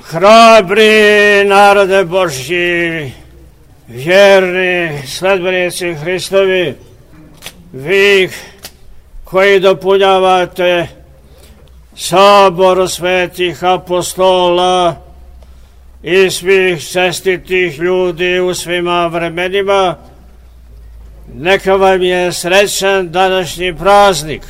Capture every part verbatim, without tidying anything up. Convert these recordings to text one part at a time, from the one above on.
Hrabri narode Božji, vjerni sledbenici Hristovi, vi koji dopunjavate sabor svetih apostola i svih čestitih ljudi u svima vremenima, neka vam je srećan današnji praznik.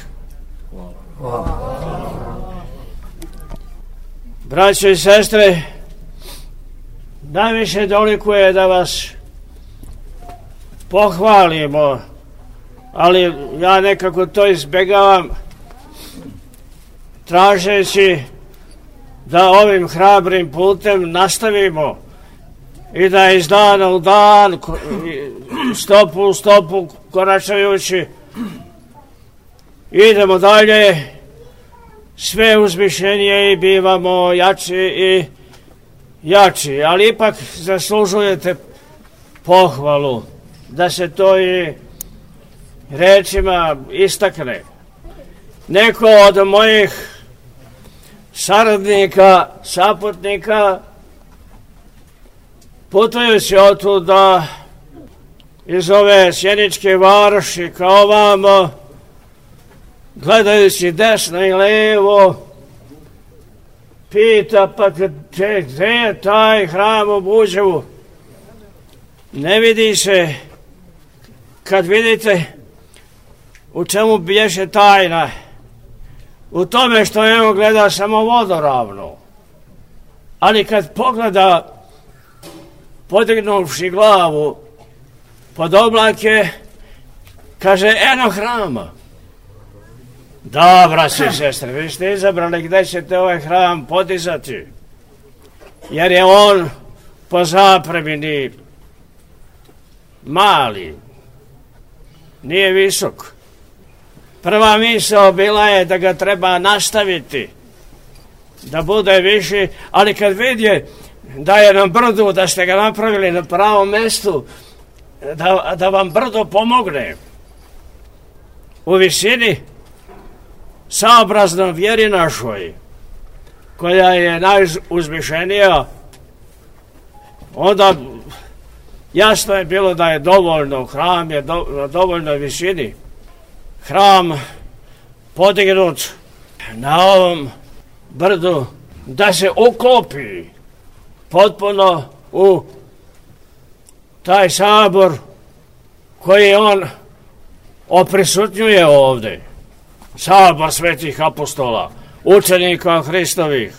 Braćo i sestre, najviše dolikuje da vas pohvalimo, ali ja nekako to izbjegavam, tražeći da ovim hrabrim putem nastavimo i da iz dana u dan, stopu u stopu koračajući, idemo dalje, sve uzvišenije i bivamo jači i jači, ali ipak zaslužujete pohvalu da se to i rečima istakne. Neko od mojih saradnika, saputnika, putujući otuda iz ove sjeničke varoši kao ovamo, gledajući desno i levo, pita, pa gdje je taj hram u Buđevu? Ne vidi se. Kad vidite u čemu bješe tajna, u tome što on gleda samo vodoravno, ali kad pogleda podignuvši glavu pod oblake, kaže, eno hrama. Da, braći i sestre, vi ste izabrali gdje ćete ovaj hram podizati, jer je on po zapremini mali, nije visok. Prva misao bila je da ga treba nastaviti, da bude viši, ali kad vidi da je na brdu, da ste ga napravili na pravom mjestu, da, da vam brdo pomogne u visini, saobrazno vjeri našoj, koja je najuzvišenija, onda jasno je bilo da je dovoljno, hram je do, na dovoljnoj visini. Hram podignut na ovom brdu da se uklopi potpuno u taj sabor koji on oprisutnjuje ovdje. Sabor svetih apostola, učenika Hristovih,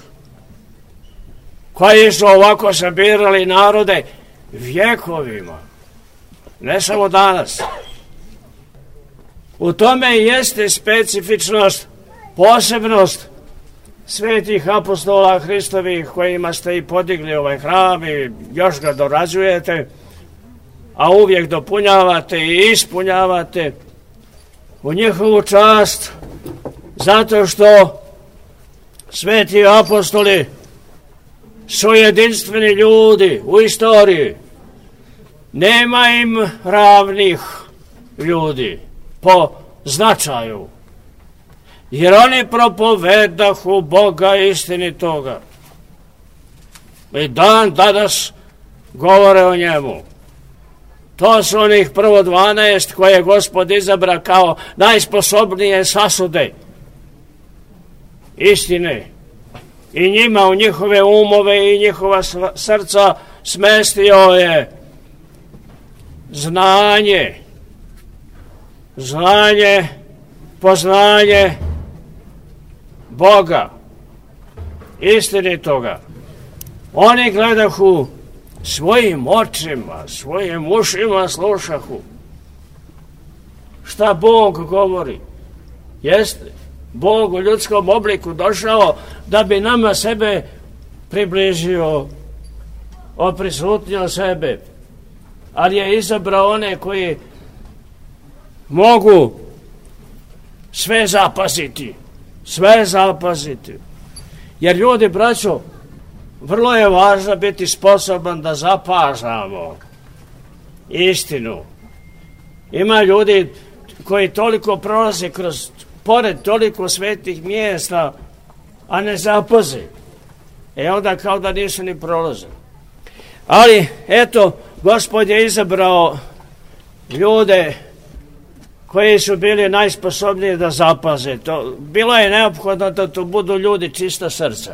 koji su ovako sabirali narode vjekovima, ne samo danas. U tome jeste specifičnost, posebnost svetih apostola Hristovih, kojima ste i podigli ovaj hram i još ga dorađujete, a uvijek dopunjavate i ispunjavate u njihovu čast, zato što sveti apostoli su jedinstveni ljudi u istoriji. Nema im ravnih ljudi po značaju, jer oni propovedahu Boga istinitoga i dan danas govore o njemu. To su onih prvo dvanaest koje je Gospod izabra kao najsposobnije sasude istine i njima u njihove umove i njihova srca smestio je znanje, znanje, poznanje Boga, istinitoga. Oni gledahu svojim očima, svojim ušima slušahu šta Bog govori. Jeste, Bog u ljudskom obliku došao da bi nama sebe približio, oprisutnio sebe, ali je izabrao one koji mogu sve zapaziti, sve zapaziti. Jer ljudi, braćo, vrlo je važno biti sposoban da zapažamo istinu. Ima ljudi koji toliko prolaze kroz, pored toliko svetih mjesta, a ne zapaze. E onda kao da nisu ni prolazili. Ali, eto, Gospod je izabrao ljude koji su bili najsposobniji da zapaze. To, bilo je neophodno da to budu ljudi čista srca.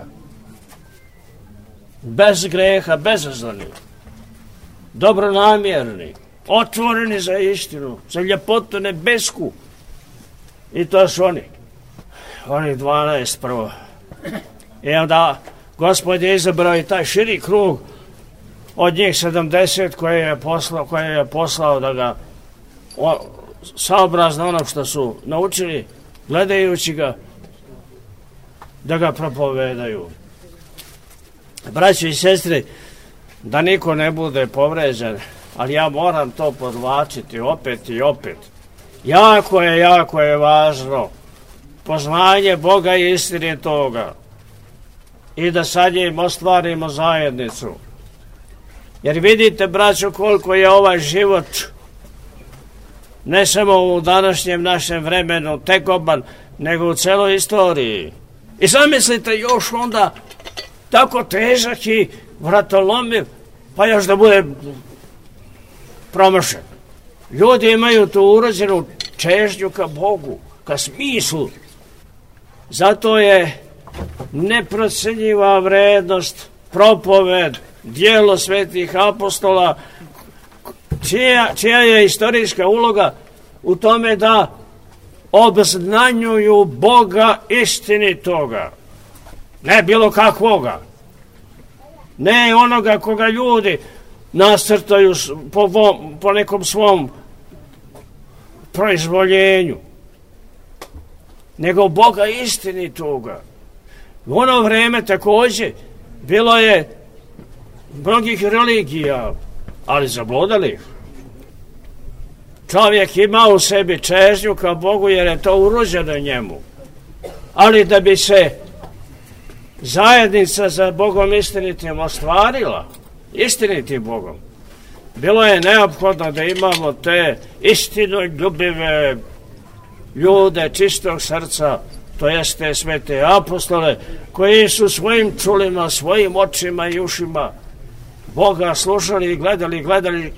Bez greha, bezazleni. Dobronamjerni. Otvoreni za istinu, za ljepotu nebesku. I to su oni. Oni dvanaest prvo. I onda Gospod je izabrao i taj širi krug od njih sedamdeset koje je poslao, koje je poslao da ga o, saobrazno onog što su naučili, gledajući ga, da ga propovedaju. Braći i sestre, da niko ne bude povređen, ali ja moram to podvlačiti opet i opet. Jako je, jako je važno poznanje Boga i istine toga i da sa njim ostvarimo zajednicu. Jer vidite, braćo, koliko je ovaj život ne samo u današnjem našem vremenu tegoban, nego u celoj istoriji. I zamislite još onda tako težak i vratolomljiv, pa još da bude promašen. Ljudi imaju tu urođenu čežnju ka Bogu, ka smislu. Zato je neprocenjiva vrednost propoved, djelo svetih apostola, čija, čija je istorijska uloga u tome da obznanjuju Boga istinitoga. Ne bilo kakvoga. Ne onoga koga ljudi nasrtaju po, po nekom svom proizvoljenju. Nego Boga istinitoga. U ono vreme također bilo je mnogih religija, ali zabludali. Čovjek ima u sebi čežnju ka Bogu jer je to urođeno njemu. Ali da bi se zajednica za Bogom istinitim ostvarila, istinitim Bogom, bilo je neophodno da imamo te istinoljubive ljude čistog srca, to jeste svete apostole, koji su svojim čulima, svojim očima i ušima Boga slušali i gledali, gledali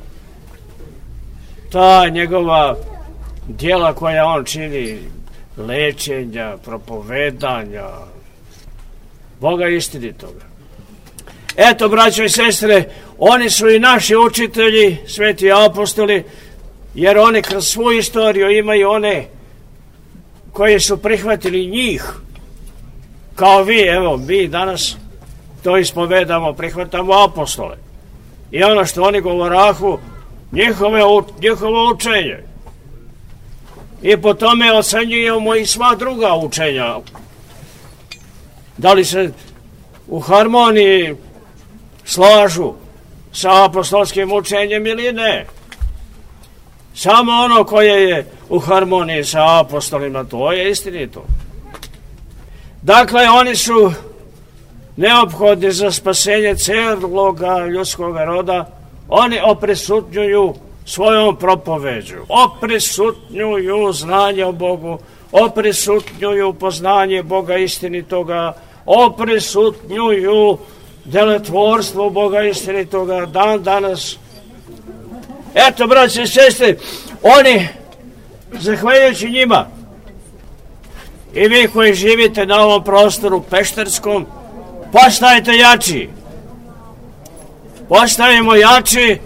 ta njegova djela koja on čini, lečenja, propovedanja, Boga istinitoga. Eto, braćo i sestre, oni su i naši učitelji, sveti apostoli, jer oni kroz svoju istoriju imaju one koji su prihvatili njih, kao vi, evo, mi danas to ispovedamo, prihvatamo apostole. I ono što oni govorahu, njihove, njihovo učenje. I po tome ocenjujemo i sva druga učenja. Da li se u harmoniji slažu sa apostolskim učenjem ili ne. Samo ono koje je u harmoniji sa apostolima, to je istinito. Dakle, oni su neophodni za spasenje celoga ljudskog roda. Oni oprisutnjuju svojom propoveđu, oprisutnjuju znanje o Bogu, oprisutnjuju poznanje Boga istinitoga, oprisutnjuju delotvorstvo Boga istinitoga dan danas. Eto, braći i sestre, oni, zahvaljujući njima, i vi koji živite na ovom prostoru peštarskom, postajete jači. Postajemo jači,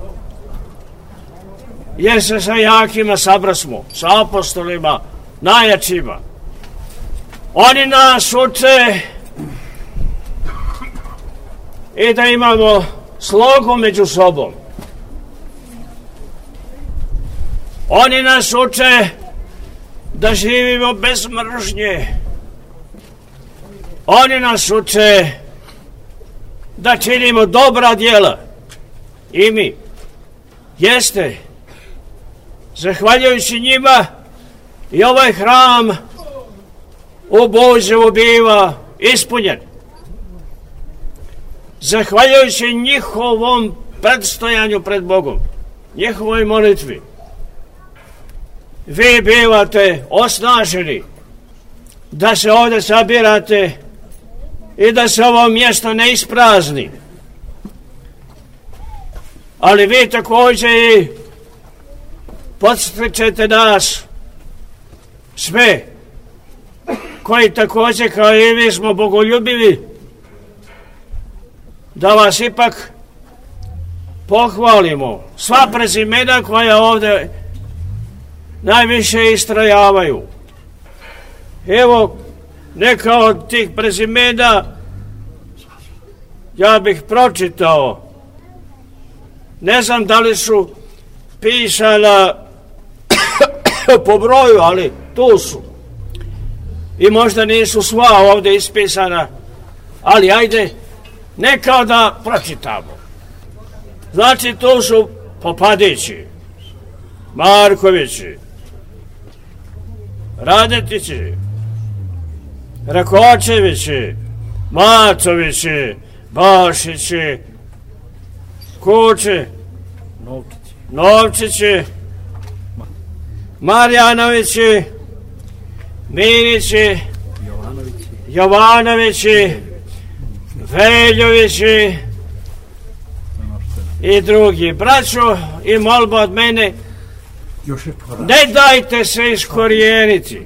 jer se sa jakima sabrasmo, sa apostolima, najjačima. Oni nas uče i da imamo slogu među sobom. Oni nas uče da živimo bez mržnje. Oni nas uče da činimo dobra djela. I mi. Jeste. Zahvaljujući njima i ovaj hram u Boževu biva ispunjen. Zahvaljujući njihovom predstojanju pred Bogom, njihovoj molitvi, vi bivate osnaženi da se ovdje sabirate i da se ovo mjesto ne isprazni. Ali vi također i podsjećate nas sve koji također kao i vi smo bogoljubivi, da vas ipak pohvalimo. Sva prezimena koja ovdje najviše istrajavaju. Evo, neka od tih prezimena ja bih pročitao. Ne znam da li su pisana po broju, ali tu su. I možda nisu sva ovdje ispisana, ali ajde, neka da pročitamo. Znači, tu su Popadići, Markovići, Radetići, Rakočevići, Macovići, Bašići, Kući, Novčići, Novčići, Marjanovići, Minići, Jovanovići, Jovanovići, Veljovići i drugi. Braćo, i molba od mene, ne dajte se iskorijeniti.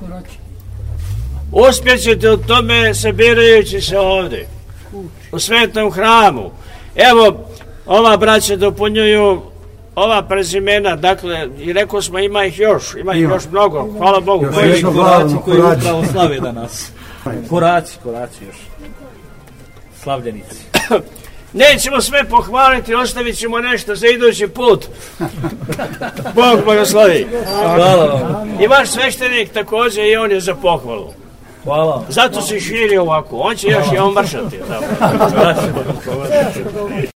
Uspjećete u tome sabirajući se ovdje, u svetom hramu. Evo, ova braća dopunjuju ova prezimena, dakle, i rekao smo ima ih još, ima ih još mnogo, hvala Bogu. Još koraci koji upravo slave danas. Koraci, koraci još. Slavljenici. Nećemo sve pohvaliti, ostavit ćemo nešto za idući put. Bog blagoslovi. Hvala vam. I vaš sveštenik također, i on je za pohvalu. Hvala vam. Zato se širi ovako, on će još i on mršati.